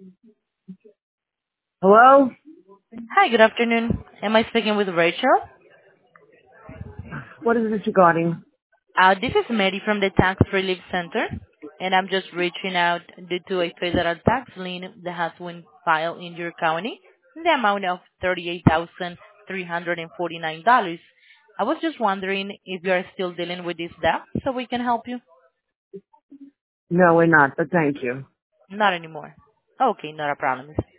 Hello? Hi, good afternoon. Am I speaking with Rachel? What is this regarding? This is Mary from the Tax Relief Center, and I'm just reaching out due to a federal tax lien that has been filed in your county in the amount of $38,349. I was just wondering if you are still dealing with this debt so we can help you. No, we're not, but thank you. Not anymore. Okay, not a problem.